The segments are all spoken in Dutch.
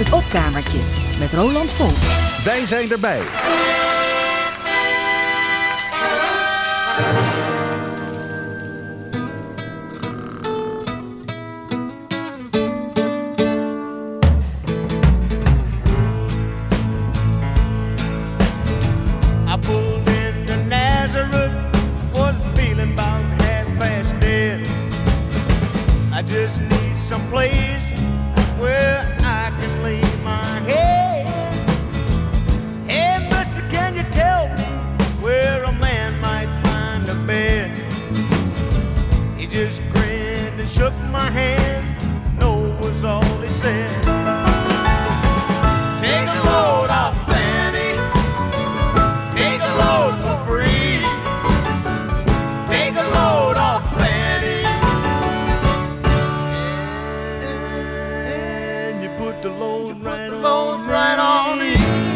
Het opkamertje met Roland Vonk. Wij zijn erbij. I pulled into Nazareth, was feeling about half-past dead. I just need some place where I can lay my head. Hey, mister, can you tell me where a man might find a bed? He just grinned and shook my hand, no was all he said. Take a load off, Fanny. Take a load for free. Take a load off, Fanny. And you put the load right on me.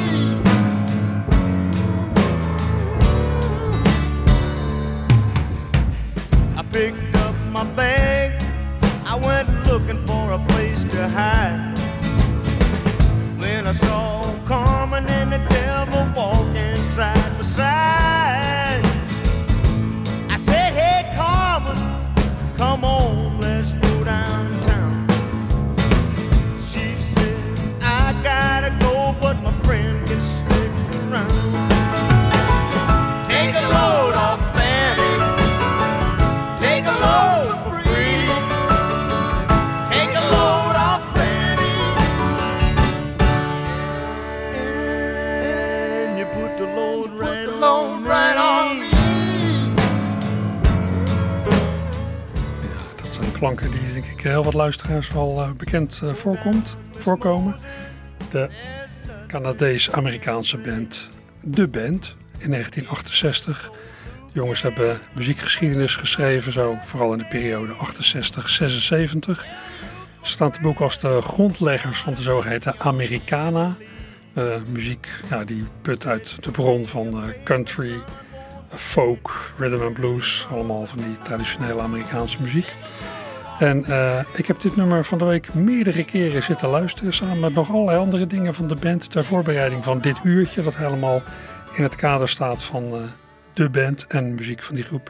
I picked up my bag. I went looking for a place to hide. When I saw Carmen and the devil walking side by side, I said, hey Carmen, come on, let's go downtown. She said, I gotta go, but my friend can stick around. Take a load off, Fanny. Take a load for free. Take a load off, Fanny. And you put the load right on me. Dat zijn klanken die denk ik heel wat luisteraars wel bekend voorkomen. De Canadees-Amerikaanse band The Band in 1968. De jongens hebben muziekgeschiedenis geschreven, zo vooral in de periode 68-76. Ze staan te boek als de grondleggers van de zogeheten Americana. Muziek die put uit de bron van country, folk, rhythm and blues. Allemaal van die traditionele Amerikaanse muziek. En ik heb dit nummer van de week meerdere keren zitten luisteren. Samen met nog allerlei andere dingen van de band. Ter voorbereiding van dit uurtje. Dat helemaal in het kader staat van de band en muziek van die groep.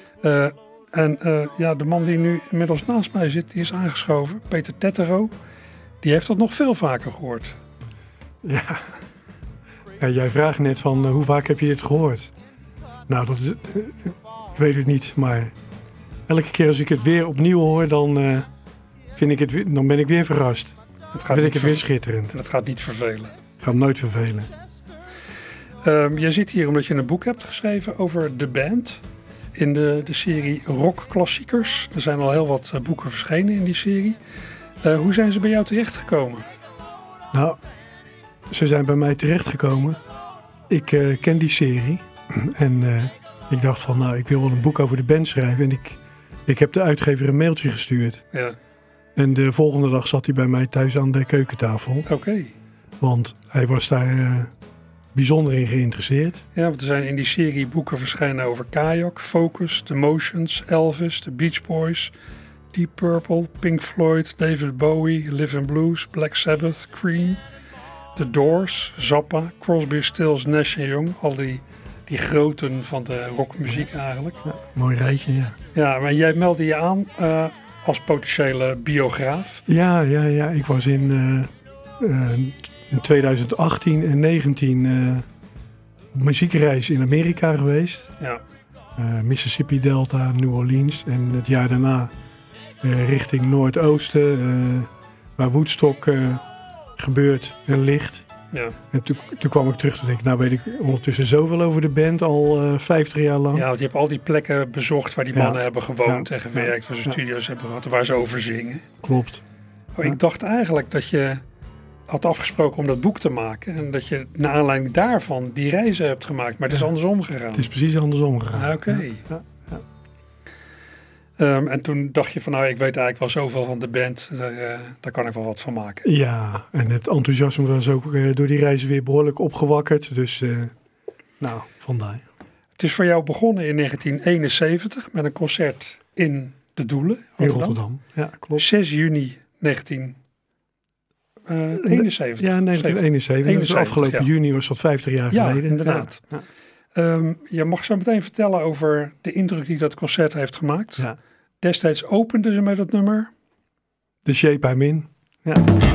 De man die nu inmiddels naast mij zit, die is aangeschoven. Peter Tettero. Die heeft dat nog veel vaker gehoord. Ja, jij vraagt net van hoe vaak heb je dit gehoord? Nou, dat is, ik weet het niet, maar elke keer als ik het weer opnieuw hoor, dan ben ik weer verrast. Dan vind ik het weer schitterend. Dat gaat niet vervelen. Gaat nooit vervelen. Jij zit hier omdat je een boek hebt geschreven over de band. In de serie Rockklassiekers. Er zijn al heel wat boeken verschenen in die serie. Hoe zijn ze bij jou terechtgekomen? Nou, ze zijn bij mij terechtgekomen. Ik ken die serie. En ik dacht van, ik wil wel een boek over de band schrijven. En ik heb de uitgever een mailtje gestuurd. Ja. En de volgende dag zat hij bij mij thuis aan de keukentafel. Oké. Want hij was daar bijzonder in geïnteresseerd. Ja, want er zijn in die serie boeken verschijnen over Kajak, Focus, The Motions, Elvis, The Beach Boys, Deep Purple, Pink Floyd, David Bowie, Live in Blues, Black Sabbath, Cream, The Doors, Zappa, Crosby, Stills, Nash & Young. Al die groten van de rockmuziek eigenlijk. Ja, mooi rijtje, ja. Ja, maar jij meldde je aan als potentiële biograaf. Ja. Ik was in 2018 en 2019 op muziekreis in Amerika geweest. Ja. Mississippi Delta, New Orleans. En het jaar daarna richting Noordoosten, waar Woodstock gebeurt en ligt. Ja. En toen kwam ik terug en dacht ik, nou weet ik ondertussen zoveel over de band, al 50 jaar lang. Ja, want je hebt al die plekken bezocht waar die mannen hebben gewoond en gewerkt, waar ze studio's hebben gehad, waar ze over zingen. Klopt. Ik dacht eigenlijk dat je had afgesproken om dat boek te maken en dat je naar aanleiding daarvan die reizen hebt gemaakt, maar het is andersom gegaan. Het is precies andersom gegaan. Oké. Ja. En toen dacht je van ik weet eigenlijk wel zoveel van de band, daar kan ik wel wat van maken. Ja, en het enthousiasme was ook door die reizen weer behoorlijk opgewakkerd. Dus vandaar. Het is voor jou begonnen in 1971 met een concert in De Doelen, Rotterdam. In Rotterdam, ja, klopt. 6 juni 19 71. Ja, 1971. Dus afgelopen juni was dat 50 jaar geleden. Ja, inderdaad. Ja. Je mag zo meteen vertellen over de indruk die dat concert heeft gemaakt. Ja. Destijds openden ze met het nummer The Shape I'm In. Ja.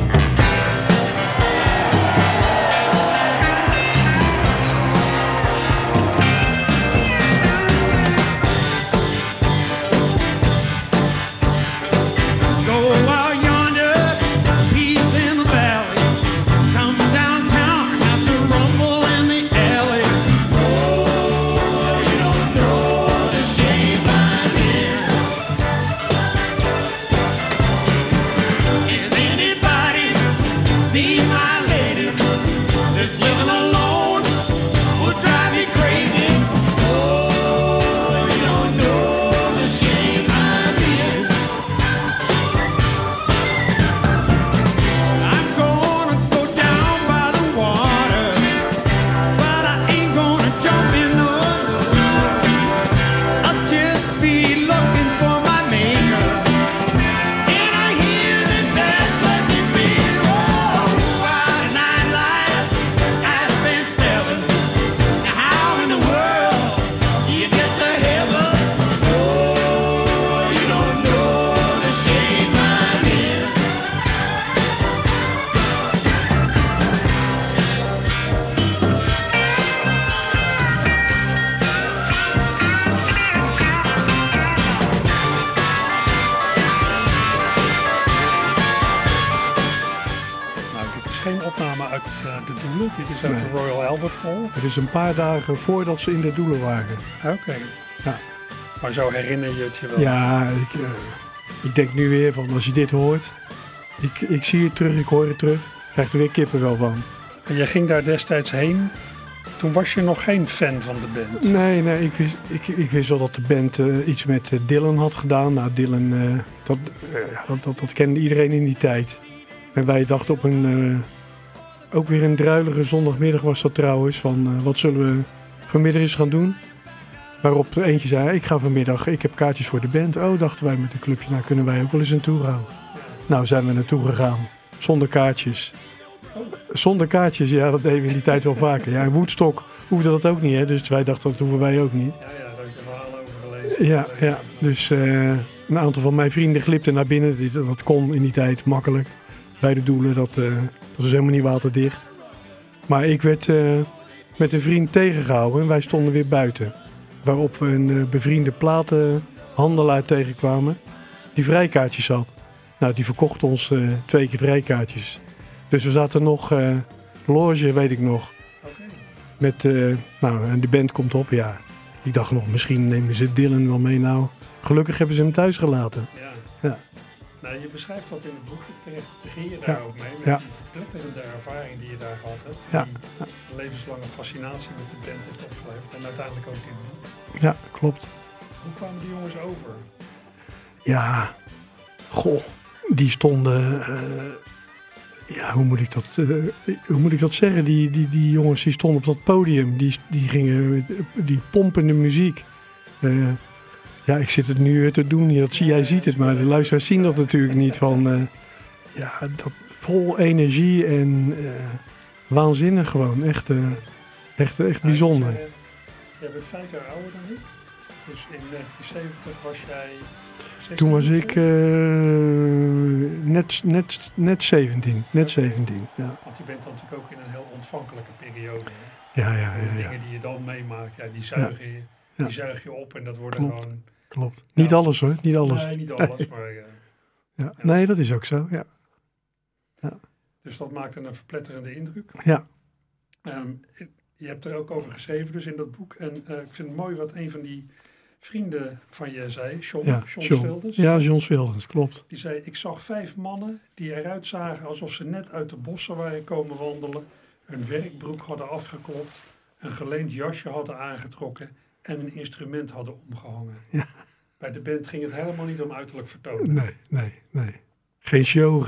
de Doelen. Dit is uit de Royal Albert Hall. Het is een paar dagen voordat ze in de Doelen waren. Oké. Ja. Maar zo herinner je het je wel? Ja, ik denk nu weer van als je dit hoort. Ik zie het terug, ik hoor het terug. Ik krijg er weer kippenvel van. En jij ging daar destijds heen. Toen was je nog geen fan van de band. Nee, ik wist wel dat de band iets met Dylan had gedaan. Nou, Dylan, dat kende iedereen in die tijd. En wij dachten op ook weer een druilige zondagmiddag was dat trouwens. Van wat zullen we vanmiddag eens gaan doen? Waarop er eentje zei, ik ga vanmiddag, ik heb kaartjes voor de band. Oh, dachten wij met een clubje, nou kunnen wij ook wel eens naartoe gaan. Nou, zijn we naartoe gegaan. Zonder kaartjes. Zonder kaartjes, ja, dat deden we in die tijd wel vaker. Ja, in Woodstock hoefde dat ook niet, hè. Dus wij dachten, dat hoeven wij ook niet. Ja, daar heb je verhalen over gelezen. Ja. Dus een aantal van mijn vrienden glipten naar binnen. Dat kon in die tijd makkelijk. Bij de Doelen, dat was helemaal niet waterdicht. Maar ik werd met een vriend tegengehouden en wij stonden weer buiten. Waarop we een bevriende platenhandelaar tegenkwamen die vrijkaartjes had. Nou, die verkocht ons 2 keer vrijkaartjes. Dus we zaten nog, loge weet ik nog. Okay. Met, en de band komt op, ja. Ik dacht nog, misschien nemen ze Dylan wel mee. Nou, gelukkig hebben ze hem thuis gelaten. Ja. Nou, je beschrijft dat in het boek. Terecht begin je daar ook mee. Met die verpletterende ervaring die je daar gehad hebt. Die een levenslange fascinatie met de band heeft opgeleverd. En uiteindelijk ook in het boek. Ja, klopt. Hoe kwamen die jongens over? Ja, die stonden... hoe moet ik dat zeggen? Die jongens die stonden op dat podium. Die pompende muziek. Ik zit het nu te doen. Jij ziet het, maar de luisteraars zien dat natuurlijk niet. Dat vol energie en waanzinnig gewoon. Echt bijzonder. Jij bent 5 jaar ouder dan ik. Dus in 1970 was jij... 16, toen was ik net 17. Net 17, ja. Want je bent natuurlijk ook in een heel ontvankelijke periode. Hè? Ja. Dingen die je dan meemaakt, die zuig je op en dat worden gewoon... Klopt. Niet alles hoor, niet alles. Nee, niet alles, maar... Ja. Nee, dat is ook zo, ja. Dus dat maakte een verpletterende indruk. Ja. Je hebt er ook over geschreven dus in dat boek. En ik vind het mooi wat een van die vrienden van je zei, John Swilders. Ja, John Swilders, klopt. Die zei, ik zag 5 mannen die eruit zagen alsof ze net uit de bossen waren komen wandelen. Hun werkbroek hadden afgeklopt, een geleend jasje hadden aangetrokken en een instrument hadden omgehangen. Ja. Bij de band ging het helemaal niet om uiterlijk vertonen. Nee. Geen show,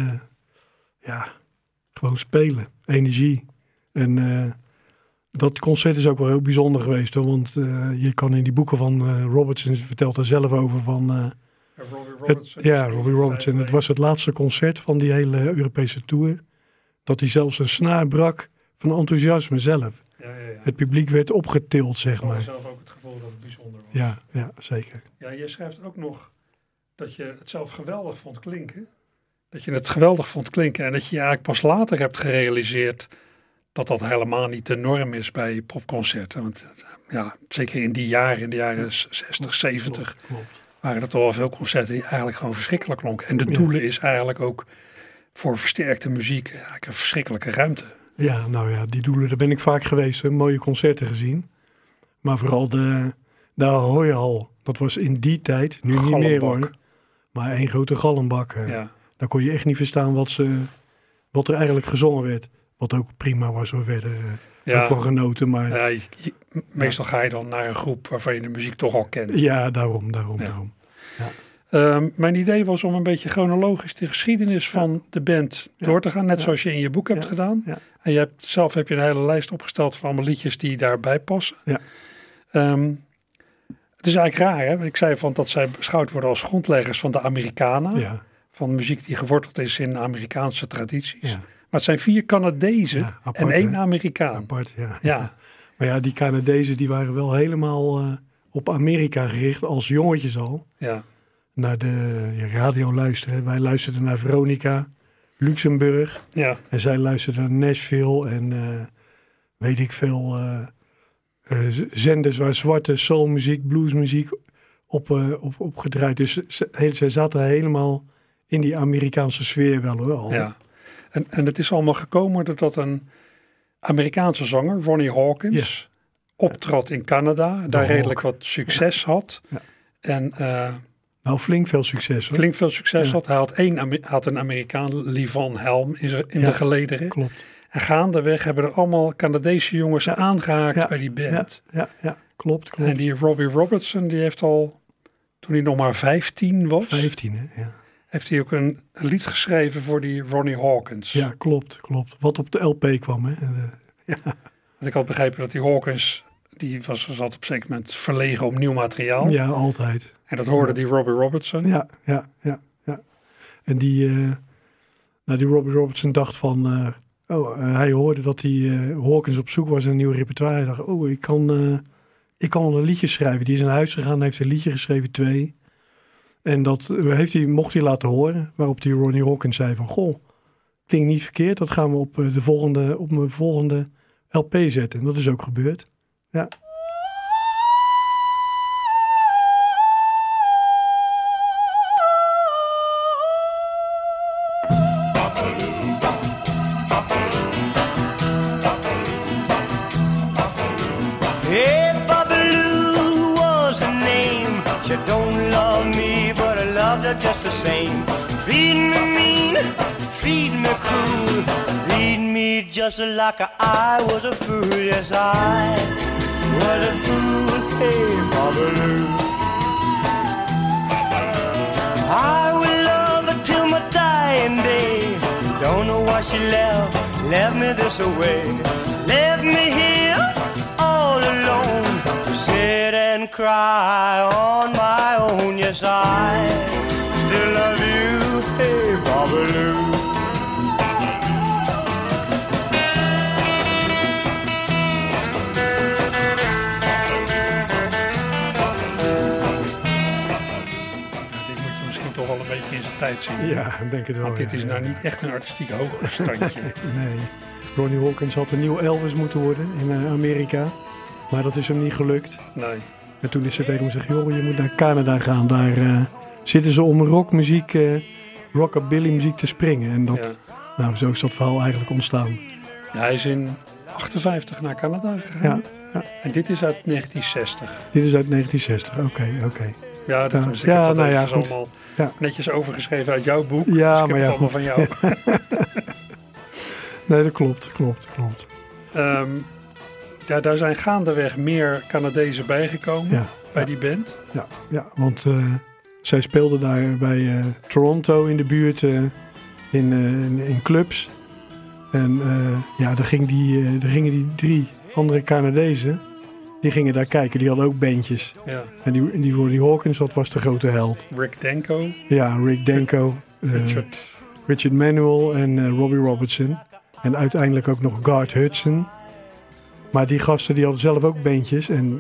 gewoon spelen, energie. En dat concert is ook wel heel bijzonder geweest hoor, want je kan in die boeken van Robertson vertelt er zelf over van Robbie Robertson. Robbie Robertson. Het was het laatste concert van die hele Europese tour. Dat hij zelfs een snaar brak van enthousiasme zelf. Ja. Het publiek werd opgetild, zeg Ik had maar. zelf ook het gevoel dat het bijzonder was. Ja, zeker. Ja, je schrijft ook nog dat je het zelf geweldig vond klinken. Dat je het geweldig vond klinken en dat je eigenlijk pas later hebt gerealiseerd dat dat helemaal niet de norm is bij popconcerten. Want zeker in die jaren, in de jaren 60, 70, Klopt. waren er toch wel veel concerten die eigenlijk gewoon verschrikkelijk klonken. En de doelen is eigenlijk ook voor versterkte muziek eigenlijk een verschrikkelijke ruimte. Ja, nou ja, die doelen, daar ben ik vaak geweest. Hè, mooie concerten gezien. Maar vooral de Ahoy-hal, dat was in die tijd, nu niet meer hoor. Maar één grote galmbak. Daar kon je echt niet verstaan wat er eigenlijk gezongen werd. Wat ook prima was hoor, verder. Ook van genoten. Maar meestal ga je dan naar een groep waarvan je de muziek toch al kent. Ja, daarom. Ja. Mijn idee was om een beetje chronologisch de geschiedenis van de band door te gaan. Net zoals je in je boek hebt gedaan. Ja. En zelf heb je een hele lijst opgesteld van allemaal liedjes die daarbij passen. Ja. Het is eigenlijk raar, hè? Ik zei dat zij beschouwd worden als grondleggers van de Americana. Ja. Van muziek die geworteld is in Amerikaanse tradities. Ja. Maar het zijn 4 Canadezen en 1 Amerikaan. Apart, ja. Maar ja, die Canadezen die waren wel helemaal op Amerika gericht als jongetjes al. Ja. Naar de radio luisteren. Wij luisterden naar Veronica, Luxemburg. Ja. En zij luisterden naar Nashville en weet ik veel zenders waar zwarte soulmuziek, bluesmuziek op gedraaid. Dus zij zaten helemaal in die Amerikaanse sfeer wel hoor. Al. Ja. En het is allemaal gekomen doordat een Amerikaanse zanger, Ronnie Hawkins, optrad in Canada. Daar redelijk wat succes had. Ja. En nou, flink veel succes hoor. Flink veel succes had. Hij had een Amerikaan, Levon Helm, in de gelederen. Klopt. En gaandeweg hebben er allemaal Canadese jongens aangehaakt bij die band. Ja, klopt. En die Robbie Robertson, die heeft al, toen hij nog maar 15 was... 15, hè? Ja. Heeft hij ook een lied geschreven voor die Ronnie Hawkins. Ja, klopt. Wat op de LP kwam, hè. Want ik had begrepen dat die Hawkins, zat op een zeker moment verlegen op nieuw materiaal. Ja, altijd. En dat hoorde die Robbie Robertson. Ja. En die Robbie Robertson dacht van... hij hoorde dat die Hawkins op zoek was naar een nieuw repertoire. Hij dacht, ik kan wel een liedje schrijven. Die is naar huis gegaan, heeft een liedje geschreven, 2. En dat mocht hij laten horen. Waarop die Ronnie Hawkins zei van... Goh, klinkt niet verkeerd. Dat gaan we op mijn volgende LP zetten. En dat is ook gebeurd. Ja. Just the same. Treat me mean, treat me cruel, treat me just like I was a fool. Yes, I was a fool. Hey, Babaloo. I will love her till my dying day. Don't know why she left me this way. Left me here all alone to sit and cry on my own. Yes, I still love you, hey, Babaloo. Dit moet je misschien toch wel een beetje in zijn tijd zien. Ja, ik denk het wel. Want dit is nou niet echt een artistiek hoger standje. Nee. Ronnie Hawkins had een nieuw Elvis moeten worden in Amerika. Maar dat is hem niet gelukt. Nee. En toen is ze tegen hem gezegd, joh, je moet naar Canada gaan. Daar zitten ze om rockmuziek, rockabilly muziek te springen. En nou, zo is dat verhaal eigenlijk ontstaan. Ja, hij is in 58 naar Canada gegaan. Ja. En dit is uit 1960. Dit is uit 1960, oké. Ja, dat is allemaal netjes overgeschreven uit jouw boek. Ja, dus ik heb het allemaal van jou. Nee, dat klopt. Daar zijn gaandeweg meer Canadezen bijgekomen bij die band. Ja, want zij speelden daar bij Toronto in de buurt in clubs. En daar gingen die 3 andere Canadezen, Die gingen daar kijken, die hadden ook bandjes. Ja. En die Ronnie Hawkins, dat was de grote held. Rick Danko. Ja, Rick Danko, Richard Manuel en Robbie Robertson. En uiteindelijk ook nog Garth Hudson. Maar die gasten die hadden zelf ook bandjes. En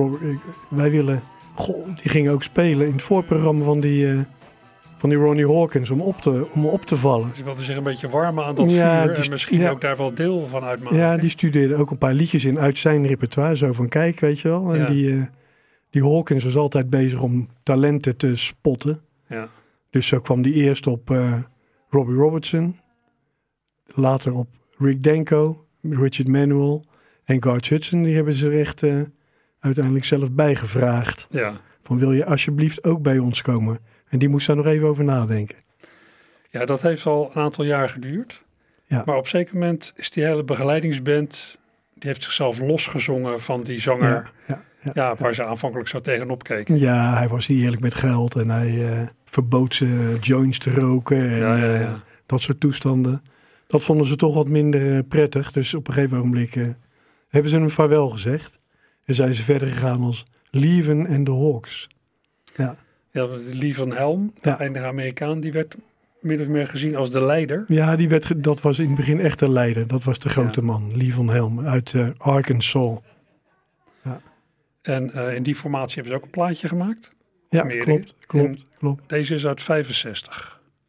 die gingen ook spelen in het voorprogramma van die Ronnie Hawkins om op te vallen. Dus je wilde zich een beetje warmen aan dat vuur en misschien ook daar wel deel van uitmaken. Ja, die studeerde ook een paar liedjes in uit zijn repertoire. Zo van kijk, weet je wel. En die Hawkins was altijd bezig om talenten te spotten. Ja. Dus zo kwam die eerst op Robbie Robertson. Later op Rick Danko, Richard Manuel en Garth Hudson. Die hebben ze er echt uiteindelijk zelf bijgevraagd. Ja. Van wil je alsjeblieft ook bij ons komen? En die moest daar nog even over nadenken. Ja, dat heeft al een aantal jaar geduurd. Ja. Maar op een zeker moment is die hele begeleidingsband, die heeft zichzelf losgezongen van die zanger. Waar ze aanvankelijk zo tegenop keken. Ja, hij was niet eerlijk met geld en hij verbood ze joints te roken en dat soort toestanden. Dat vonden ze toch wat minder prettig. Dus op een gegeven ogenblik hebben ze hem vaarwel gezegd. En zijn ze verder gegaan als Lieven en de Hawks. Ja. Ja, Lee Van Helm, de eindige Amerikaan, die werd min of meer gezien als de leider. Ja, dat was in het begin echt de leider. Dat was de grote man, Lee Van Helm uit Arkansas. Ja. En in die formatie hebben ze ook een plaatje gemaakt. Ja, klopt. Deze is uit 65.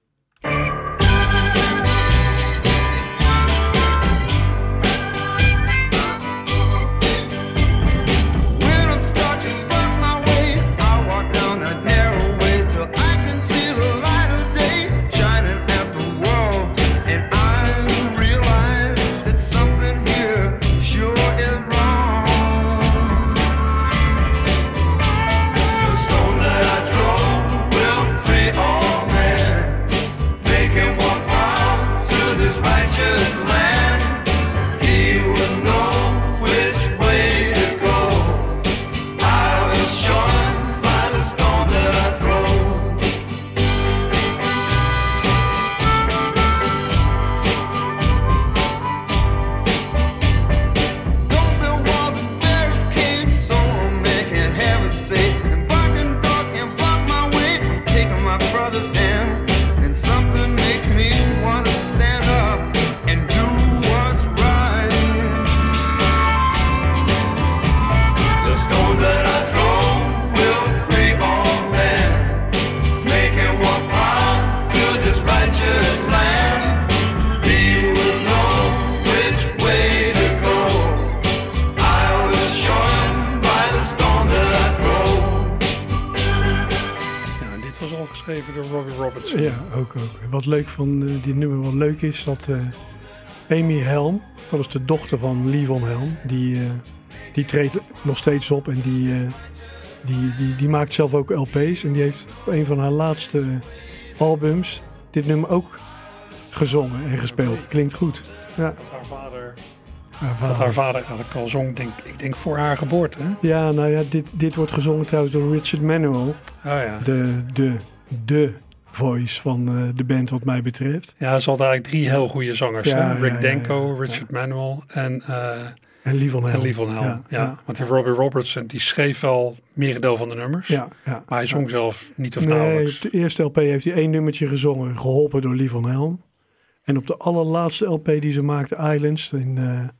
Door Robbie Robertson. Ja, ook. Wat leuk van die nummer wat leuk is, dat Amy Helm, dat is de dochter van Lee Van Helm, die treedt nog steeds op en die maakt zelf ook LP's. En die heeft op een van haar laatste albums dit nummer ook gezongen en gespeeld. Klinkt goed. Ja. Haar vader eigenlijk al zong, ik denk voor haar geboorte. Hè? Ja, nou ja, dit wordt gezongen trouwens door Richard Manuel. Oh ja. De voice van de band wat mij betreft. Ja, ze had eigenlijk 3 heel goede zangers. Ja, Rick Danko, Richard Manuel en Lee Van Helm. Ja. Want die Robbie Robertson, die schreef wel merendeel van de nummers. Ja. Maar hij zong zelf niet of nauwelijks. Op de eerste LP heeft hij 1 nummertje gezongen, geholpen door Lee Van Helm. En op de allerlaatste LP die ze maakte, Islands, in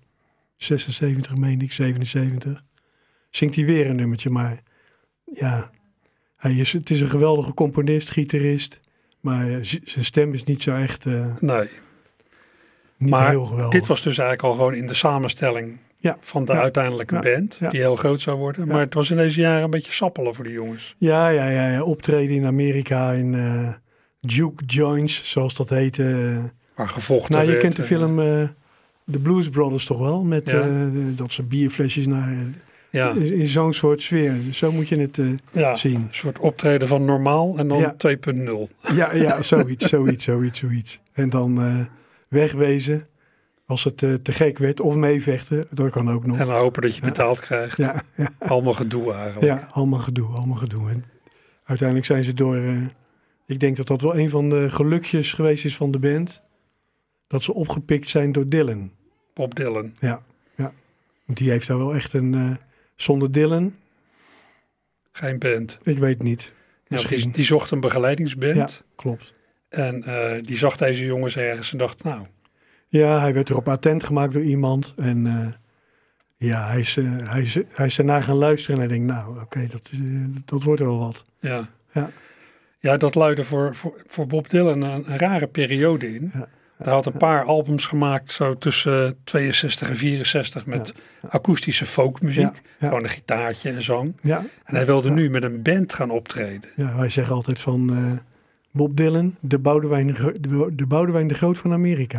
76 meen ik, 77, zingt hij weer een nummertje. Maar ja, het is een geweldige componist, gitarist. Maar zijn stem is niet zo echt nee. Niet maar heel geweldig. Dit was dus eigenlijk al gewoon in de samenstelling van de uiteindelijke band. Die heel groot zou worden. Maar het was in deze jaren een beetje sappelen voor die jongens. Ja. Optreden in Amerika in Duke Joints, zoals dat heette. Waar gevochten werd. Je werd, kent de film The Blues Brothers toch wel? Met dat ze bierflesjes naar... in zo'n soort sfeer. Zo moet je het zien. Een soort optreden van normaal en dan 2.0. Ja, zoiets. En dan wegwezen als het te gek werd. Of meevechten, dat kan ook nog. En dan hopen dat je betaald krijgt. Ja. Allemaal gedoe eigenlijk. Ja, allemaal gedoe. En uiteindelijk zijn ze door... ik denk dat dat wel een van de gelukjes geweest is van de band. Dat ze opgepikt zijn door Dylan. Bob Dylan. Ja. Want die heeft daar wel echt een Zonder Dylan, Geen band. ik weet niet. Ja, Misschien. die zocht een begeleidingsband. Ja, klopt. En die zag deze jongens ergens en dacht, nou, Ja, hij werd erop attent gemaakt door iemand. En hij is daarna gaan luisteren. En hij denkt, nou, oké, dat wordt wel wat. ja. Ja. Ja, dat luidde voor Bob Dylan een rare periode in. Ja. Hij had een paar albums gemaakt, zo tussen 62 en 64, met akoestische folkmuziek. Ja, ja. Gewoon een gitaartje en zang. Ja. En hij wilde nu met een band gaan optreden. Ja, wij zeggen altijd van Bob Dylan, de Boudewijn de Groot van Amerika.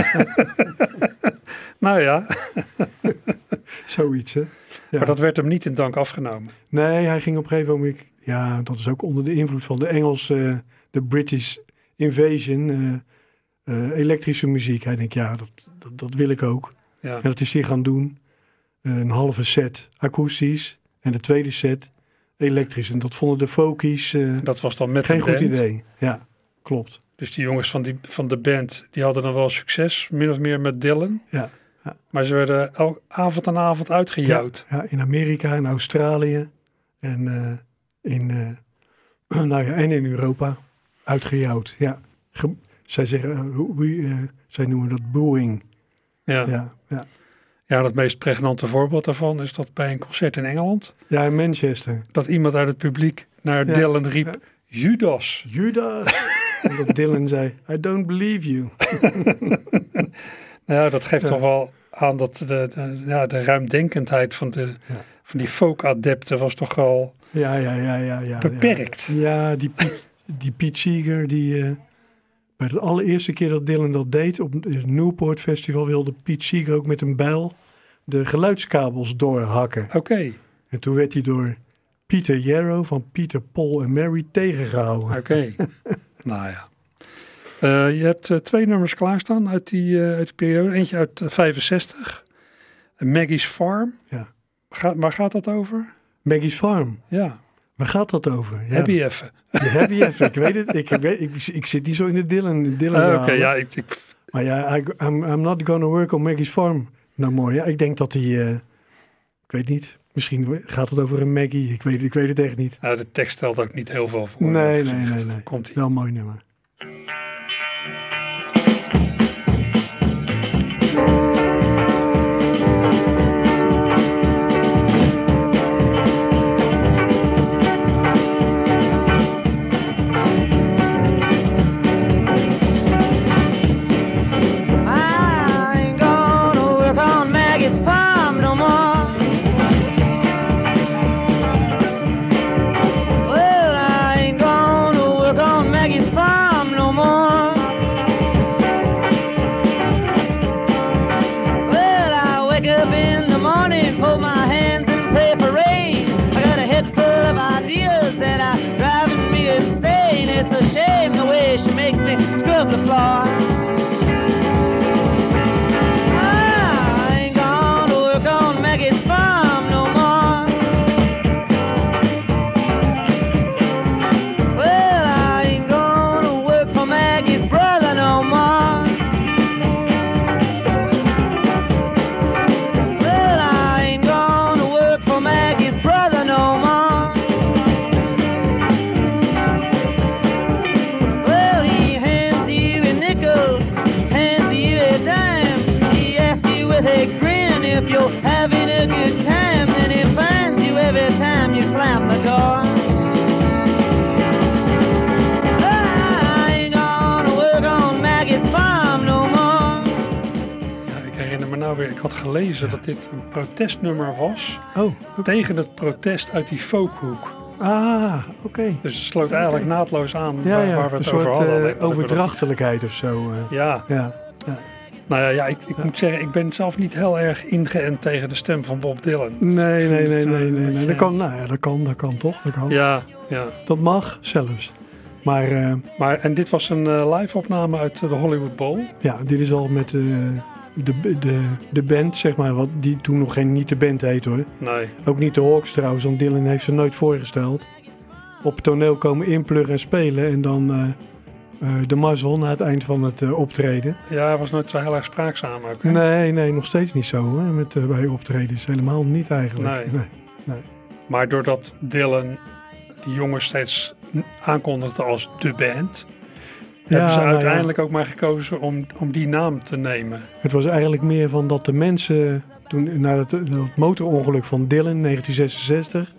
Nou ja, Zoiets, hè? Ja. maar dat werd hem niet in dank afgenomen. Nee, hij ging op een gegeven moment... Ja, dat is ook onder de invloed van de Engelse, de British Invasion, elektrische muziek. Hij denkt, ja, dat wil ik ook. Ja. En dat is hij gaan doen. Een halve set akoestisch en de tweede set elektrisch. En dat vonden de folkies Dat was dan met geen de goed band. idee. Ja, klopt. Dus die jongens van de band, die hadden dan wel succes, min of meer met Dylan. Ja. Maar ze werden avond aan avond uitgejouwd. Ja, in Amerika, in Australië en en in Europa uitgejouwd. Ja. Zij zeggen, zij noemen dat booing. Ja. Ja, ja. Ja, het meest pregnante voorbeeld daarvan is dat bij een concert in Engeland, Ja, in Manchester. dat iemand uit het publiek naar Ja. Dylan riep, Judas. Judas! En dat Dylan zei, I don't believe you. Nou ja, dat geeft toch wel aan dat de ruimdenkendheid van die folk-adepten was toch wel Ja. beperkt. Ja, die Pete Seeger, bij de allereerste keer dat Dylan dat deed, op het Newport Festival, wilde Pete Seeger ook met een bijl de geluidskabels doorhakken. Oké. En toen werd hij door Peter Yarrow van Peter, Paul en Mary tegengehouden. Oké. Nou ja. Je hebt 2 nummers klaarstaan uit die periode. Eentje uit 65. Maggie's Farm. Ja. Waar gaat dat over? Maggie's Farm, Ja, waar gaat dat over? Ja, heb je even. heb je even, ik weet het. Ik zit niet zo in de Dylan Oké, verhalen. ja, ik Maar ja, I'm not gonna work on Maggie's Farm. Nou mooi, ja. Ik denk dat hij, ik weet niet, misschien gaat het over een Maggie. Ik weet het echt niet. de tekst stelt ook niet heel veel voor. Nee. Komt-ie. Wel een mooi nummer. I ain't gonna work on Maggie's farm no more. Well, I ain't gonna work on Maggie's farm no more. Well, I wake up in the morning, fold my hands and pray for rain. I got a head full of ideas that are driving me insane. It's a shame the way she makes me scrub the floor. I ain't gonna work on Maggie's farm no more. Well, I ain't gonna work for Maggie's brother no more. Well, I ain't gonna work for Maggie's brother no more. Well, he hands you a nickel, hands you a dime. He asks you with a grin if you're having a good time. Then he finds you every time you slam the door. I ain't gonna work on Maggie's farm no more. Ja, ik herinner me nou weer, ik had gelezen dat dit een protestnummer was Oh, tegen het protest uit die folkhoek. oké. Dus het sloot eigenlijk naadloos aan Ja, waar we een het over soort hadden. Alleen dat we dat- overdrachtelijkheid of zo. Ja, Ja. nou ja, ik moet zeggen, ik ben zelf niet heel erg ingeënt tegen de stem van Bob Dylan. Nee. Ik vind het, een Dat beetje- kan, nou ja, dat kan toch? Dat kan. Ja. Dat mag zelfs. Maar Maar, en dit was een live opname uit de Hollywood Bowl. ja, dit is al met de band, zeg maar, wat die toen nog niet de band heet hoor. Nee. Ook niet de Hawks trouwens, want Dylan heeft ze nooit voorgesteld. Op het toneel komen inpluggen en spelen en dan de mazzel na het eind van het optreden. Ja, hij was nooit zo heel erg spraakzaam ook. Hè? Nee, nog steeds niet zo hè, bij optredens. Helemaal niet eigenlijk. Nee. Maar doordat Dylan die jongens steeds aankondigde als de band, hebben ze uiteindelijk ook maar gekozen om die naam te nemen. Het was eigenlijk meer van dat de mensen, toen na het motorongeluk van Dylan in 1966,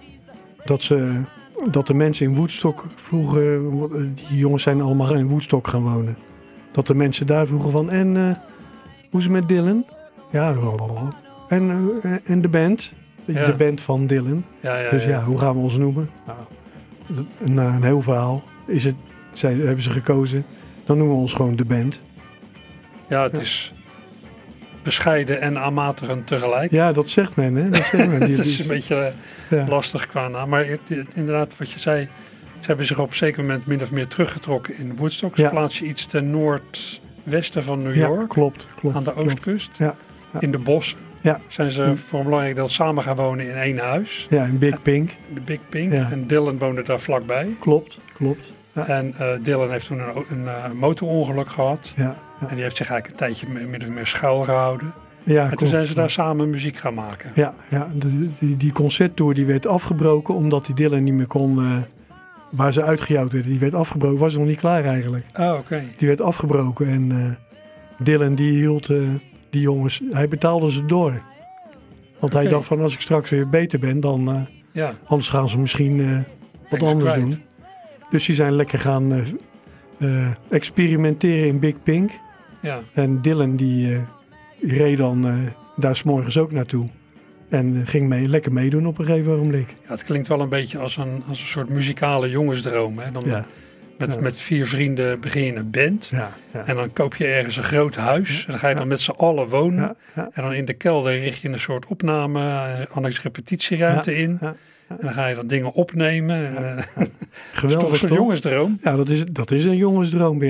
dat de mensen in Woodstock vroegen, die jongens zijn allemaal in Woodstock gaan wonen. Dat de mensen daar vroegen van, en hoe is het met Dylan? Ja, en de band? Ja. De band van Dylan. Dus hoe gaan we ons noemen? Nou, na een heel verhaal hebben ze gekozen. Dan noemen we ons gewoon de band. Ja, het is bescheiden en amaterend tegelijk. Ja, dat zegt men, hè? Dat zegt men. Het is een beetje lastig qua naam. Maar inderdaad, wat je zei, ze hebben zich op een zeker moment min of meer teruggetrokken in Woodstock. Ze plaatsen iets ten noordwesten van New York. Klopt. Aan de oostkust. Ja. In de bossen. Ja. Zijn ze voor een belangrijk deel samen gaan wonen in één huis. Ja, in Big Pink. De Big Pink. Ja. En Dylan woonde daar vlakbij. Klopt. Ja. En Dylan heeft toen een motorongeluk gehad. Ja. En die heeft zich eigenlijk een tijdje min of meer schuil gehouden. Ja, en toen zijn ze daar samen muziek gaan maken. Ja, die concerttour die werd afgebroken omdat die Dylan niet meer kon, waar ze uitgejouwd werden. Die werd afgebroken, was nog niet klaar eigenlijk. Oh, oké. Die werd afgebroken en Dylan die hield die jongens, hij betaalde ze door. Want hij dacht van als ik straks weer beter ben, dan anders gaan ze misschien wat anders doen. Dus die zijn lekker gaan experimenteren in Big Pink. Ja. En Dylan die reed dan daar 's morgens ook naartoe. En ging lekker meedoen op een gegeven ogenblik. Ja, het klinkt wel een beetje als een soort muzikale jongensdroom. Hè? Dan met 4 vrienden begin je een band. Ja. En dan koop je ergens een groot huis. En dan ga je dan met z'n allen wonen. En dan in de kelder richt je een soort opname, annex repetitieruimte in. En dan ga je dan dingen opnemen. En, geweldig, is toch een jongensdroom? Ja, dat is een jongensdroom.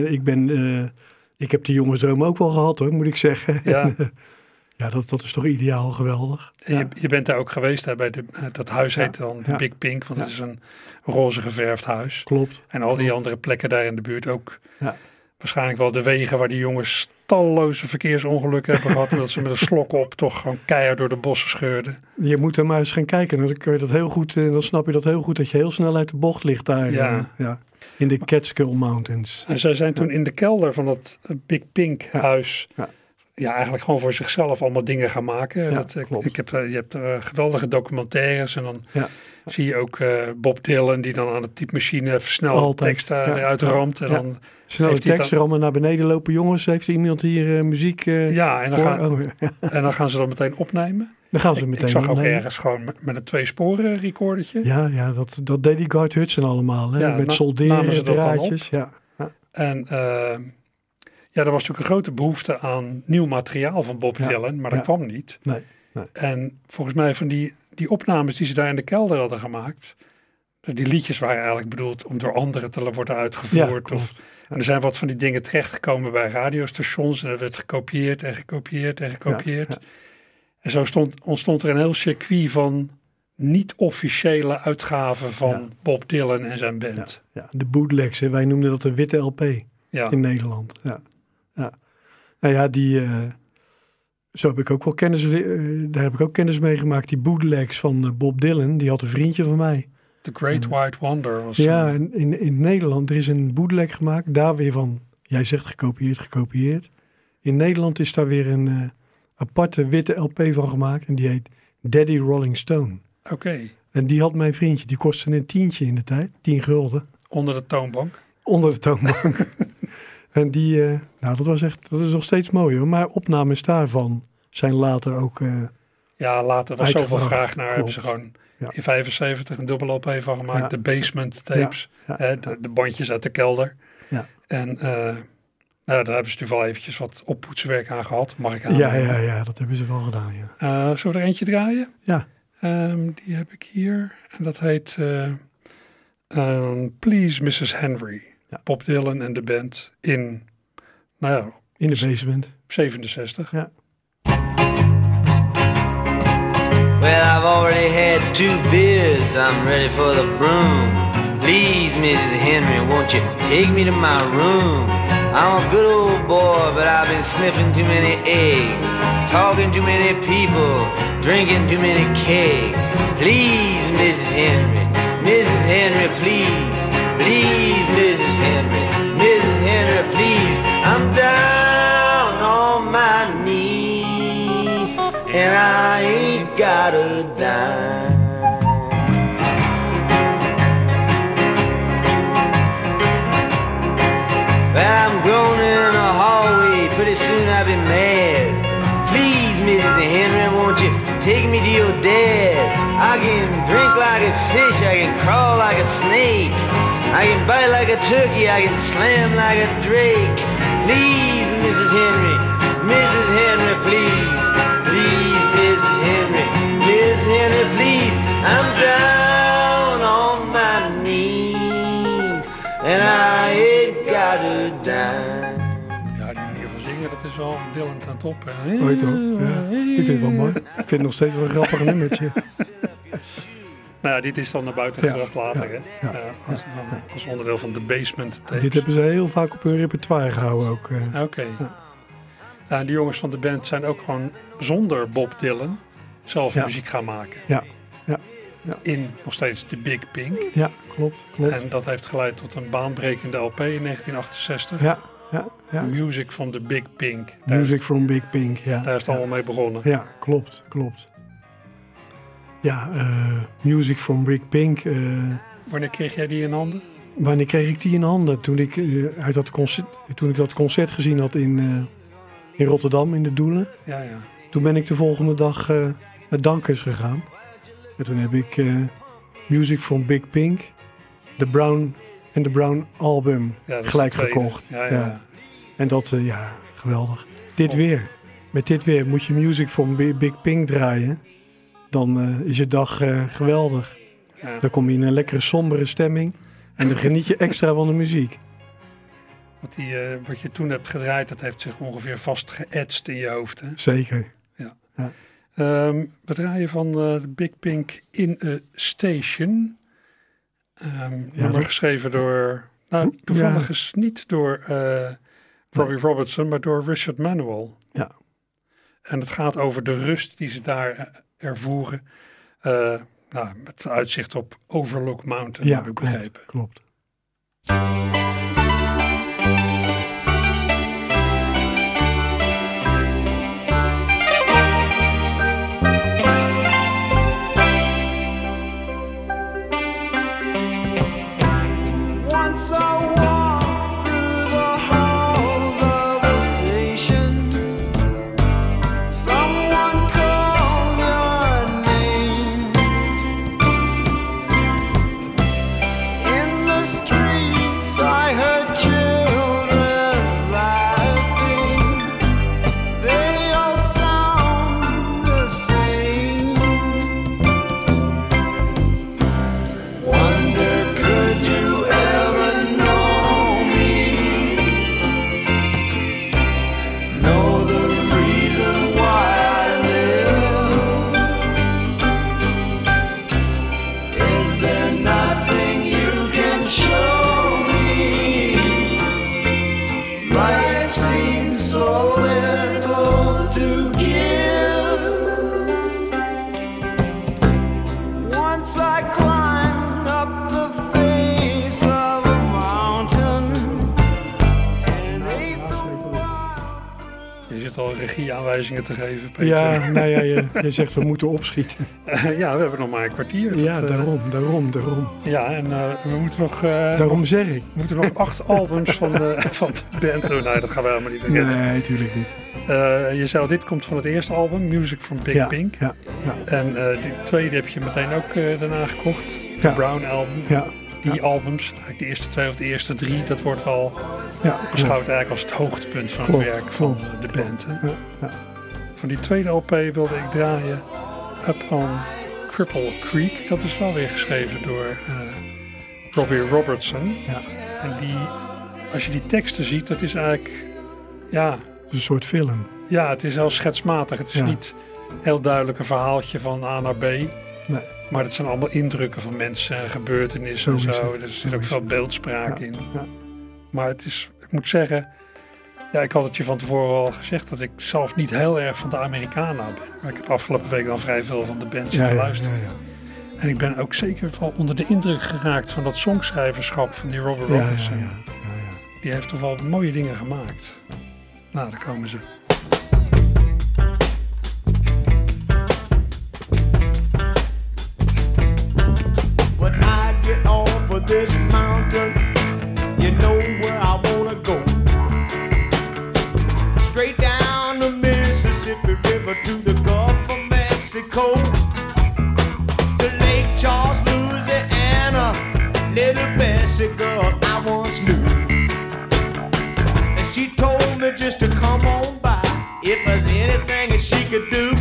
Ik heb die jongensdroom ook wel gehad hoor, moet ik zeggen. Ja. Ja, dat is toch ideaal, geweldig. En je bent daar ook geweest, hè, bij dat huis heet dan de Big Pink, want het is een roze geverfd huis. Klopt. En al die andere plekken daar in de buurt ook. Ja. Waarschijnlijk wel de wegen waar die jongens talloze verkeersongelukken hebben gehad, omdat ze met een slok op toch gewoon keihard door de bossen scheurden. Je moet er maar eens gaan kijken, dan kun je dat heel goed, dan snap je dat heel goed, dat je heel snel uit de bocht ligt daar. In de Catskill Mountains. En zij zijn toen in de kelder van dat Big Pink huis eigenlijk gewoon voor zichzelf allemaal dingen gaan maken. Ja, je hebt geweldige documentaires en dan zie je ook Bob Dylan die dan aan de typemachine versneld tekst eruit ramt. En dan snelle tekst rammen naar beneden lopen. Jongens, heeft iemand hier muziek en dan gaan ze dan meteen opnemen. Dan gaan ze meteen ik zag opnemen. ook ergens gewoon met een 2-sporen recordertje. Ja, dat deed die Garth Hudson allemaal. Hè? Met solderen, draadjes. En er was natuurlijk een grote behoefte aan nieuw materiaal van Bob Dylan, maar dat kwam niet. Nee. En volgens mij van die opnames die ze daar in de kelder hadden gemaakt, die liedjes waren eigenlijk bedoeld om door anderen te worden uitgevoerd. En er zijn wat van die dingen terechtgekomen bij radiostations en dat werd gekopieerd. En zo ontstond er een heel circuit van niet-officiële uitgaven van Bob Dylan en zijn band. Ja, de bootlegs, hè. Wij noemden dat een witte LP in Nederland. Ja. Nou ja, zo heb ik ook wel daar heb ik ook kennis mee gemaakt. Die bootlegs van Bob Dylan, die had een vriendje van mij. The Great White Wonder was in Nederland, er is een bootleg gemaakt, daar weer van, jij zegt gekopieerd. In Nederland is daar weer een aparte witte LP van gemaakt en die heet Daddy Rolling Stone. Oké. En die had mijn vriendje, die kostte een tientje in de tijd, 10 gulden. Onder de toonbank? Onder de toonbank. En dat is nog steeds mooi hoor, maar opnames daarvan zijn later ook later was zoveel vraag naar, hebben ze gewoon in 75 een dubbel LP van gemaakt, de basement tapes, de bandjes uit de kelder. Ja. En daar hebben ze natuurlijk wel eventjes wat oppoetswerk aan gehad, mag ik aannemen. Ja, dat hebben ze wel gedaan, ja. Zullen we er eentje draaien? Ja. Die heb ik hier, en dat heet Please Mrs. Henry. Ja. Bob Dylan en de band in de basement. 67. Ja. Well, I've already had 2 beers, I'm ready for the broom. Please, Mrs. Henry, won't you take me to my room? I'm a good old boy, but I've been sniffing too many eggs, talking too many people, drinking too many kegs. Please, Mrs. Henry, please, please, Mrs. Henry, please. I'm down on my knees, and I ain't got a dime. I'm groaning in the hallway, pretty soon I'll be mad. Please, Mrs. Henry, won't you take me to your dad? I can drink like a fish, I can crawl like a snake, I can bite like a turkey, I can slam like a drake. Please, Mrs. Henry, please, please, Mrs. Henry, please. I'm down on my knees, and I ain't got a dime. Ja, die manier van zingen, dat is wel Dylan ten top. Hè? Ooit hoor. Ja, ik vind het wel mooi. Ik vind het nog steeds wel een grappig nummertje. Nou ja, dit is dan naar buiten gebracht later, ja, hè? ja, Als onderdeel van de Basement tapes. Dit hebben ze heel vaak op hun repertoire gehouden ook. Oké. Nou, die jongens van de band zijn ook gewoon zonder Bob Dylan zelf muziek gaan maken. Ja. In nog steeds de Big Pink. Ja, klopt. En dat heeft geleid tot een baanbrekende LP in 1968. Ja. Music from the Big Pink. Music from Big Pink, ja. Daar is het allemaal mee begonnen. Ja, klopt. Ja, Music from Big Pink. Wanneer kreeg jij die in handen? Wanneer kreeg ik die in handen? Toen ik dat concert gezien had in Rotterdam, in de Doelen. Ja. Toen ben ik de volgende dag naar Dankers gegaan. En toen heb ik Music from Big Pink, The Brown album gelijk gekocht. Ja. En dat, geweldig. Met dit weer moet je Music from Big Pink draaien. Dan is je dag geweldig. Ja. Dan kom je in een lekkere sombere stemming. En dan geniet je extra van de muziek. Wat je toen hebt gedraaid, dat heeft zich ongeveer vast geëtst in je hoofd. Hè? Zeker. Ja. We draaien van de Big Pink in a Station. Nummer geschreven door... Nou, toevallig is niet door Robbie Robertson, maar door Richard Manuel. Ja. En het gaat over de rust die ze daar ervoeren. Met uitzicht op Overlook Mountain, heb ik begrepen. Klopt. Aanwijzingen te geven, Peter. Ja, nou ja, je zegt we moeten opschieten. Ja, we hebben nog maar een kwartier. Ja, daarom. Ja, en we moeten nog... daarom zeg ik. We moeten nog 8 albums van de band doen. Nee, dat gaan we helemaal niet vergeten. Nee, natuurlijk niet. Je zei al, dit komt van het eerste album, Music from Big Pink. Ja. En die tweede heb je meteen ook daarna gekocht. De Brown album. Ja. Die albums, eigenlijk de eerste 2 of de eerste 3, dat wordt wel beschouwd eigenlijk als het hoogtepunt van het werk van de band. Hè? Ja. Van die tweede LP wilde ik draaien Up on Cripple Creek. Dat is wel weer geschreven door Robbie Robertson. Ja. En als je die teksten ziet, dat is eigenlijk, het is een soort film. Ja, het is heel schetsmatig. Het is niet heel duidelijk een verhaaltje van A naar B. Nee. Maar dat zijn allemaal indrukken van mensen en gebeurtenissen en zo. Er zit ook veel beeldspraak in. Ja. Maar het is, ik moet zeggen, ja, ik had het je van tevoren al gezegd dat ik zelf niet heel erg van de Americana ben. Maar ik heb afgelopen week dan vrij veel van de band zitten luisteren. Ja. En ik ben ook zeker wel onder de indruk geraakt van dat songschrijverschap van die Robert Robertson. Ja. Die heeft toch wel mooie dingen gemaakt. Nou, daar komen ze. When I get off of this mountain, you know where I wanna go. Straight down the Mississippi River to the Gulf of Mexico. To Lake Charles, Louisiana, little Bessie girl I once knew. And she told me just to come on by if there's anything that she could do.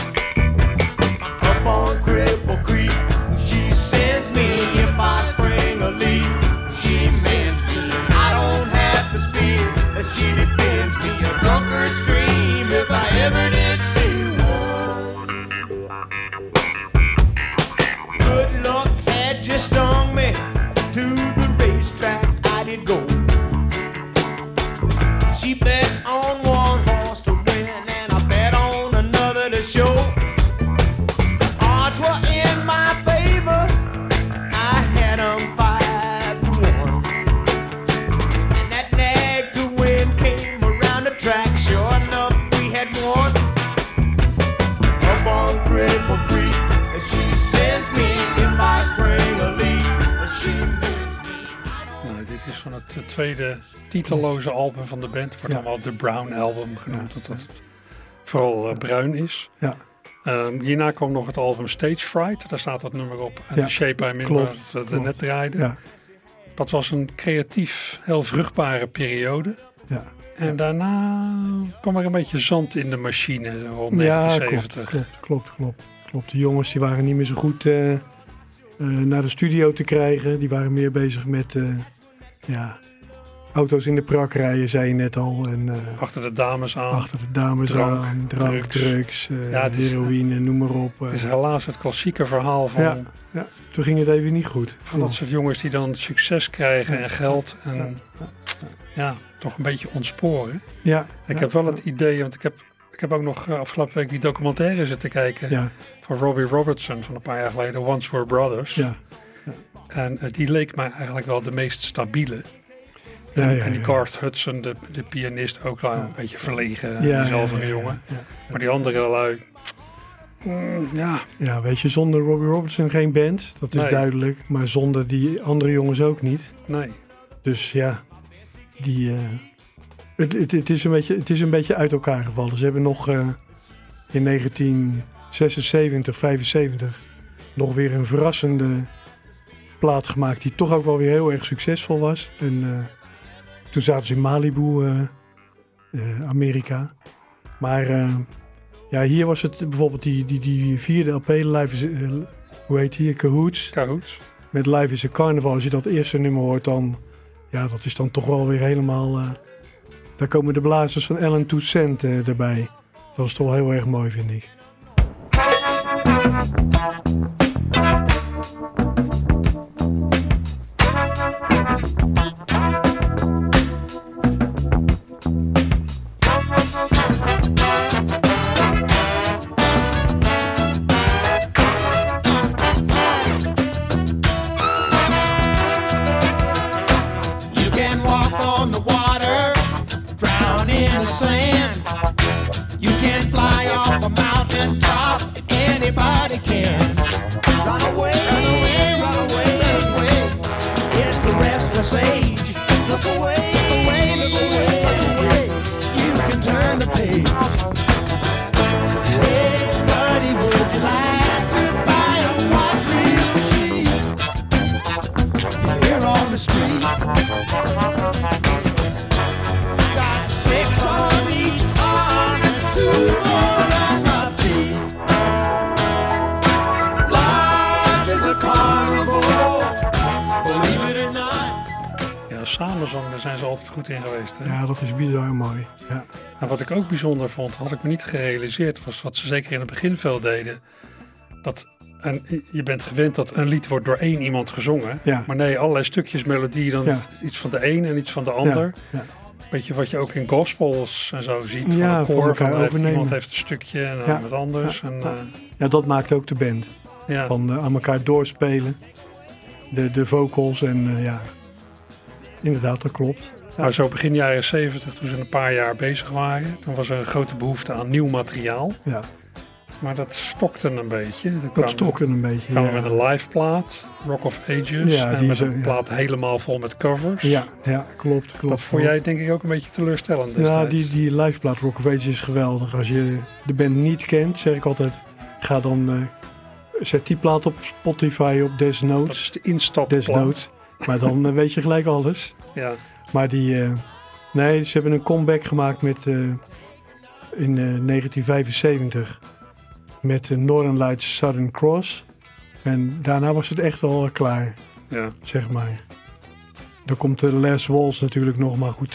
Up on Cripple Creek, she sends me if I spring a leak. She mends me, I don't have to speak, and she defends me. A drunkard's dream if I ever did see one. Good luck had just stung me. To the racetrack I did go. She bet on one horse to win, and I bet on another to show. Odds were in my favor, I had 'em 5-1. And that nag to win came around the track, sure enough we had won. Up on Cripple Creek, and she sends me if I spring a leak, and she mends me. Nou, dit is van het tweede titelloze album van de band. Wordt allemaal de Brown Album genoemd, omdat het vooral bruin is. Ja. Hierna kwam nog het album Stage Fright. Daar staat dat nummer op. En Ja, The Shape I'm In, klopt, waar we het net draaiden. Ja. Dat was een creatief, heel vruchtbare periode. Ja. En daarna kwam er een beetje zand in de machine, zo rond Ja, 1970. klopt. De jongens die waren niet meer zo goed naar de studio te krijgen. Die waren meer bezig met auto's in de prak rijden, zei je net al. En, Achter de dames aan. achter de dames Drank, aan, drugs. drugs, het is, heroïne, noem maar op. Het is helaas het klassieke verhaal van, Ja, toen ging het even niet goed. van dat soort jongens die dan succes krijgen en geld en toch een beetje ontsporen. Ja. Ik heb wel het idee, want ik heb ook nog afgelopen week die documentaire zitten kijken van Robbie Robertson van een paar jaar geleden, Once Were Brothers. Ja. En die leek mij eigenlijk wel de meest stabiele. En die Garth Hudson, de pianist, ook wel een beetje verlegen, diezelfde jongen. Ja. Maar die andere lui, Ja, weet je, zonder Robbie Robertson geen band, dat is duidelijk. Maar zonder die andere jongens ook niet. Nee. Dus ja, het is een beetje uit elkaar gevallen. Ze hebben nog in 1976, 75 nog weer een verrassende plaat gemaakt die toch ook wel weer heel erg succesvol was. En toen zaten ze in Malibu, Amerika. Maar hier was het bijvoorbeeld die vierde LP, Live is, hoe heet die? Cahoots. Met Live is a Carnival. Als je dat eerste nummer hoort, dan, dat is dan toch wel weer helemaal. Daar komen de blazers van Alan Toussaint erbij. Dat is toch wel heel erg mooi, vind ik. Anybody can run away, run away, run away, run away. It's the restless age. Look away, look away, look away, look away. You can turn the page. Hey, buddy, would you like to buy a watch reel machine here on the street? Got 6 on each arm and 2 more on my feet. Samenzang, daar zijn ze altijd goed in geweest. Hè? Ja, dat is bizar mooi. Ja. En wat ik ook bijzonder vond, had ik me niet gerealiseerd, was wat ze zeker in het begin veel deden. Dat En je bent gewend dat een lied wordt door één iemand gezongen. Ja. Maar nee, allerlei stukjes melodie, dan iets van de een en iets van de ander. Ja. Beetje wat je ook in gospels en zo ziet. Van Ja, een van koor, elkaar van overnemen. iemand heeft een stukje en dan wat anders. Ja. En, Ja, dat maakt ook de band. ja. Van aan elkaar doorspelen. De vocals en inderdaad, dat klopt. Maar zo begin jaren 70, toen ze een paar jaar bezig waren, toen was er een grote behoefte aan nieuw materiaal. Ja, Maar dat stokte een beetje. dat stokken een beetje. Kwamen met een live plaat, Rock of Ages, Ja, en die met zo, een ja. plaat helemaal vol met covers. Ja, klopt. Dat vond jij denk ik ook een beetje teleurstellend Ja, destijds. die liveplaat Rock of Ages is geweldig. Als je de band niet kent, zeg ik altijd, ga dan zet die plaat op Spotify op Dat is Desnotes. de instapplaat. Desnotes. Maar dan weet je gelijk alles. Ja, Maar nee, ze hebben een comeback gemaakt met in 1975 met Northern Lights Southern Cross. En daarna was het echt wel klaar, ja. zeg maar. Dan komt de Les Walls natuurlijk nog, maar goed.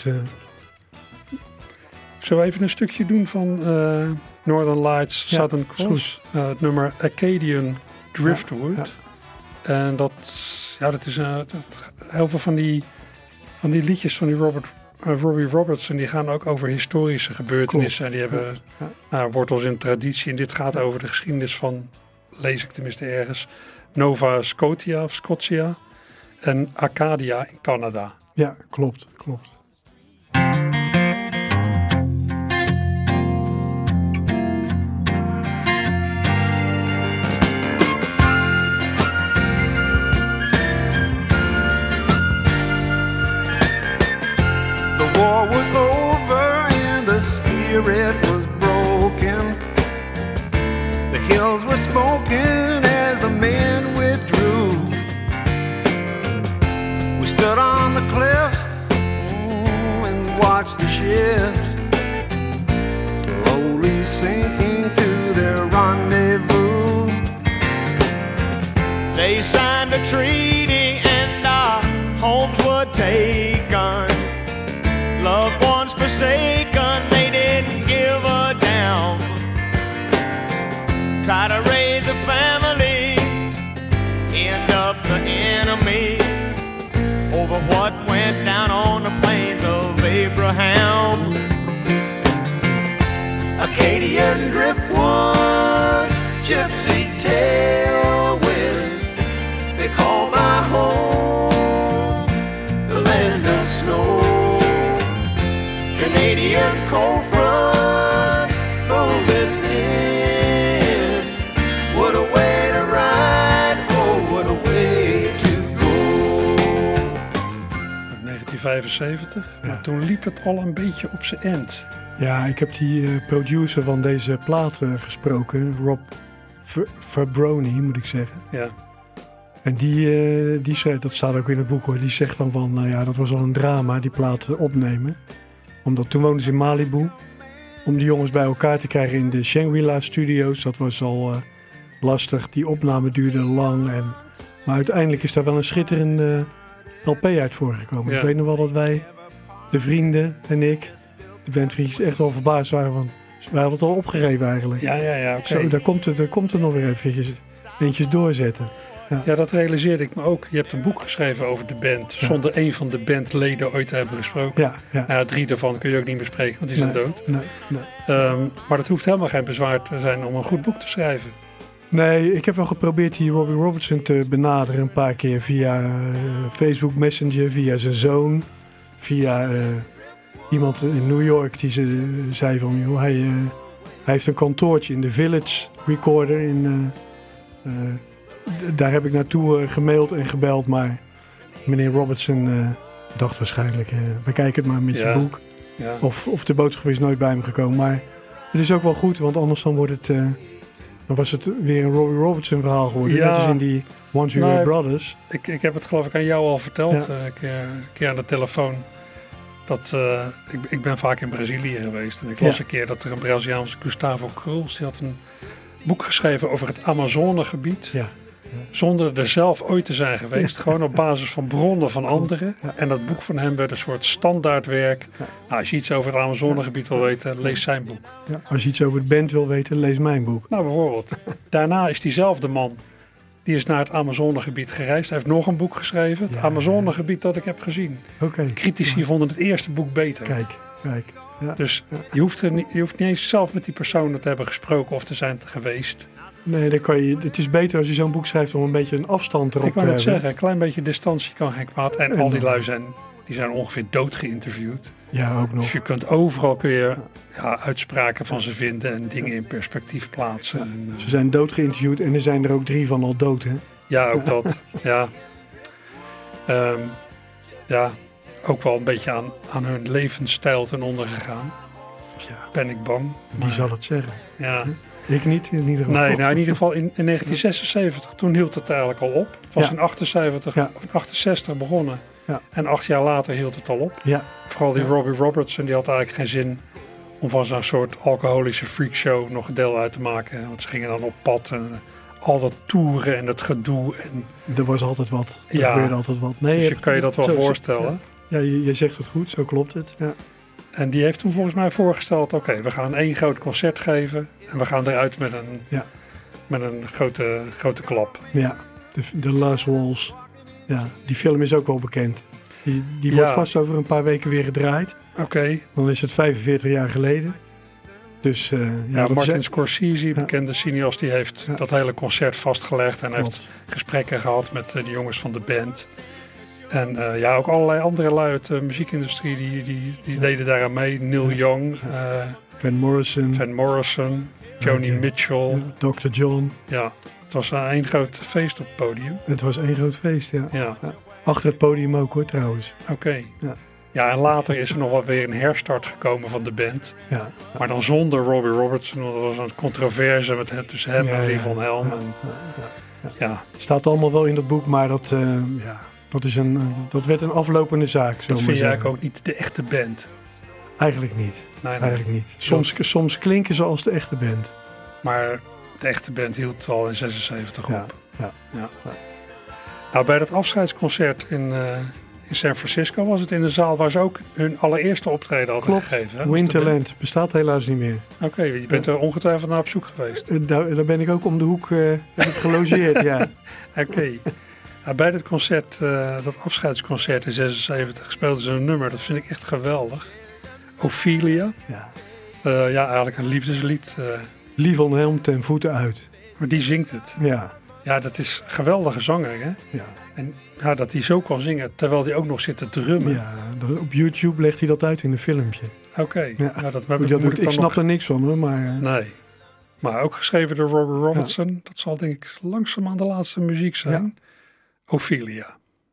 Zullen we even een stukje doen van Northern Lights Ja, Southern is Cross? Het nummer Acadian Driftwood. Ja. En dat is heel veel van die liedjes van die Robbie Robertson, die gaan ook over historische gebeurtenissen. En die hebben wortels in traditie. En dit gaat over de geschiedenis van, lees ik tenminste ergens, Nova Scotia of Scotia en Acadia in Canada. Ja, klopt. The war was over and the spirit was broken. The hills were smoking as the men withdrew. We stood on the cliffs and watched the ships slowly sinking to their rendezvous. They signed a treaty and our homes were taken. Loved ones forsaken, they didn't give a damn. Try to raise a family, end up the enemy. Over what went down on the plains of Abraham. Acadian driftwood, gypsy tailwind. They call my home the land of snow. Canadian cold front rolling in. What a way to ride, oh what a way to go. 1975, Ja. maar toen liep het al een beetje op zijn end. Ja, ik heb die producer van deze plaat gesproken, Rob Fabroni moet ik zeggen. Ja, En die schreef, dat staat ook in het boek hoor, die zegt dan van, nou ja, dat was al een drama, die plaat opnemen. Omdat toen woonden ze in Malibu. Om die jongens bij elkaar te krijgen in de Shangri-La Studios, dat was al lastig. Die opname duurde lang. Maar uiteindelijk is daar wel een schitterende LP uit voorgekomen. Ja. Ik weet nog wel dat wij, de vrienden en ik, de bandvriendjes, echt wel verbaasd waren van, wij hadden het al opgegeven eigenlijk. ja, oké. Zo, daar komt er nog weer eventjes eentjes doorzetten. Ja, dat realiseerde ik me ook. Je hebt een boek geschreven over de band, zonder één van de bandleden ooit te hebben gesproken. Ja. Nou, 3 daarvan kun je ook niet meer spreken, want die zijn dood. Nee. Maar dat hoeft helemaal geen bezwaar te zijn om een goed boek te schrijven. Nee, ik heb wel geprobeerd die Robbie Robertson te benaderen een paar keer via Facebook Messenger, via zijn zoon, via iemand in New York die zei van, joh, hij heeft een kantoortje in de Village Recorder. Daar heb ik naartoe gemaild en gebeld, maar meneer Robertson dacht waarschijnlijk, bekijk het maar met je boek. Ja. Of de boodschap is nooit bij hem gekomen, maar het is ook wel goed, want anders dan wordt het... Dan was het weer een Robbie Robertson verhaal geworden. Ja. Net als in die Once We Were Brothers. Ik heb het geloof ik aan jou al verteld, Ja. een keer aan de telefoon. Dat, ik ben vaak in Brazilië geweest. En ik las een keer dat er een Braziliaanse Gustavo Cruz, die had een boek geschreven over het Amazonegebied. Ja. Zonder er zelf ooit te zijn geweest. Gewoon op basis van bronnen van anderen. Ja. En dat boek van hem werd een soort standaardwerk. Ja. Nou, als je iets over het Amazonegebied wil weten, lees zijn boek. Ja. Als je iets over de band wil weten, lees mijn boek. Nou, bijvoorbeeld. Daarna is diezelfde man Die is naar het Amazonegebied gereisd. Hij heeft nog een boek geschreven. Het Amazonegebied dat ik heb gezien. Oké. Critici vonden het eerste boek beter. Kijk. Ja. Dus je hoeft niet eens zelf met die personen te hebben gesproken of te zijn geweest. Nee, dan kan je, het is beter als je zo'n boek schrijft om een beetje een afstand erop Ik te wou hebben. net zeggen, een klein beetje distantie kan geen kwaad. En al die lui zijn ongeveer dood geïnterviewd. Ja, ook nog. Dus je kunt overal uitspraken van ze vinden en dingen in perspectief plaatsen. En, Ze zijn dood geïnterviewd en er zijn er ook 3 van al dood, hè? ja, ook dat. Ja. Ook wel een beetje aan hun levensstijl ten onder gegaan. Ja. Ben ik bang. Wie zal het zeggen? Ja. Ik niet, in ieder geval. Nee, nou in ieder geval in 1976, toen hield het eigenlijk al op. Het was in 68 begonnen. Ja. En 8 jaar later hield het al op. Ja. Vooral die Robbie Robertson, die had eigenlijk geen zin om van zo'n soort alcoholische freakshow nog een deel uit te maken. Want ze gingen dan op pad en al dat toeren en dat gedoe. En Er was altijd wat. Er Ja. gebeurde altijd wat. Nee, dus je kan je dat wel voorstellen. Ja, je zegt het goed, zo klopt het. Ja. En die heeft toen volgens mij voorgesteld, oké, we gaan 1 groot concert geven. En we gaan eruit met een grote klap. Ja, de Last Waltz. Ja, die film is ook wel bekend. Die wordt vast over een paar weken weer gedraaid. Oké. Dan is het 45 jaar geleden. Dus Martin Scorsese, bekende cineast, die heeft dat hele concert vastgelegd. En heeft gesprekken gehad met de jongens van de band. En ook allerlei andere lui uit de muziekindustrie die deden daaraan mee. Neil Young, Van Morrison, Joni Mitchell. Dr. John. Ja, het was één groot feest op het podium. Het was één groot feest, ja. Ja. Achter het podium ook hoor, trouwens. Oké. Ja. Ja, en later is er nog wel weer een herstart gekomen van de band. Ja. Maar dan zonder Robbie Robertson. Want er was een controverse tussen hem en Lee Van Helm. Ja. Het staat allemaal wel in dat boek, maar dat werd een aflopende zaak. Dat vind je eigenlijk ook niet de echte band. Eigenlijk niet. Nee. Eigenlijk niet. Soms klinken ze als de echte band. Maar de echte band hield al in 76 op. Ja. Nou, bij dat afscheidsconcert in San Francisco was het in de zaal waar ze ook hun allereerste optreden hadden gegeven. Hè? Winterland bestaat helaas niet meer. Oké, je bent er ongetwijfeld naar op zoek geweest. Daar ben ik ook om de hoek gelogeerd, ja. Oké. Bij dat concert, dat afscheidsconcert in 76, speelden ze een nummer. Dat vind ik echt geweldig. Ophelia. Ja. Eigenlijk een liefdeslied. Lee Van Helm ten voeten uit. Maar die zingt het. Ja. Ja, dat is een geweldige zanger, hè? Ja. En dat hij zo kan zingen, terwijl hij ook nog zit te drummen. Ja, op YouTube legt hij dat uit in een filmpje. Oké. Ja. Ik snap er niks van, hoor, maar... Nee. Maar ook geschreven door Robbie Robertson. Ja. Dat zal denk ik langzaamaan de laatste muziek zijn. Ja. Ophelia.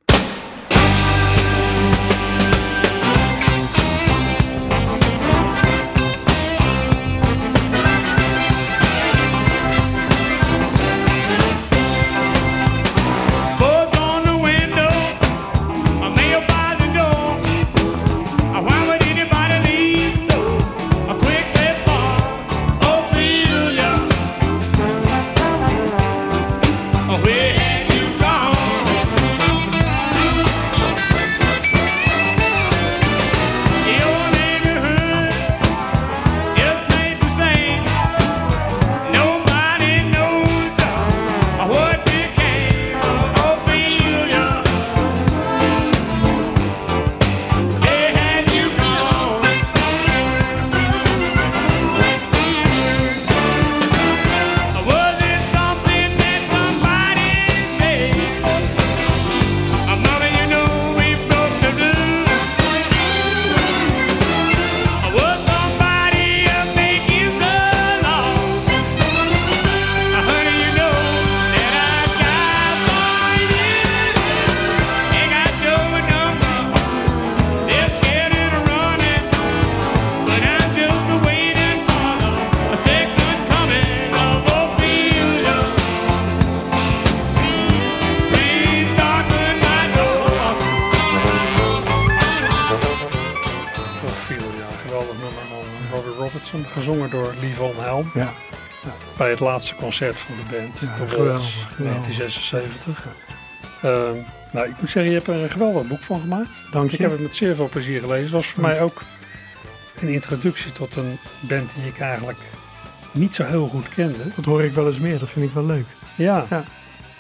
Gezongen door Lee Van Helm. Ja. Bij het laatste concert van de band. Ja, de Waltz, 1976. Ik moet zeggen, je hebt er een geweldig boek van gemaakt. Dank je. Ik heb het met zeer veel plezier gelezen. Het was voor mij ook een introductie tot een band die ik eigenlijk niet zo heel goed kende. Dat hoor ik wel eens meer, dat vind ik wel leuk. Ja.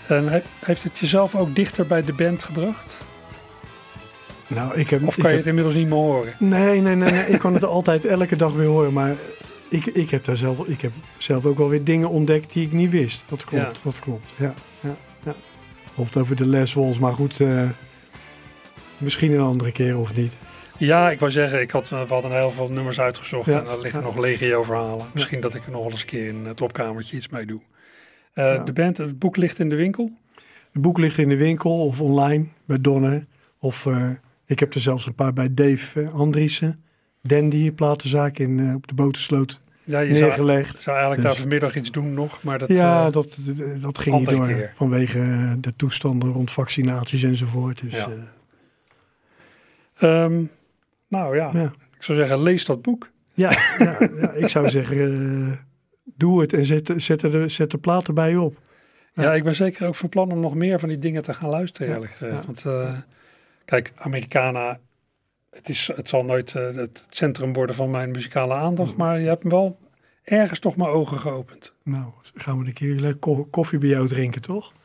En heeft het jezelf ook dichter bij de band gebracht? Nou, Of kan je het inmiddels niet meer horen? Nee. Ik kan het altijd elke dag weer horen. Maar ik heb zelf ook wel weer dingen ontdekt die ik niet wist. Dat klopt. Ja. Of het over de Les Walls, maar goed, misschien een andere keer of niet. Ja, ik wou zeggen, we hadden heel veel nummers uitgezocht en er liggen nog legio verhalen. Misschien Ja. dat ik er nog wel eens een keer in het opkamertje iets mee doe. De band, het boek ligt in de winkel. Het boek ligt in de winkel of online bij Donner. Of ik heb er zelfs een paar bij Dave Andriessen. Dandy, platenzaak op de Botersloot Ja, je neergelegd. zou eigenlijk Dus- daar vanmiddag iets doen nog, maar dat... dat ging niet andere door keer. vanwege de toestanden rond vaccinaties enzovoort. Dus, Ja. Nou ja, ja. ik zou zeggen, lees dat boek. Ja, ik zou zeggen, doe het en zet de plaat erbij op. Ja, ik ben zeker ook van plan om nog meer van die dingen te gaan luisteren, Ja, eerlijk gezegd. ja. Want kijk, Americana, het zal nooit het centrum worden van mijn muzikale aandacht, maar je hebt me wel ergens toch mijn ogen geopend. Nou, gaan we een keer koffie bij jou drinken, toch?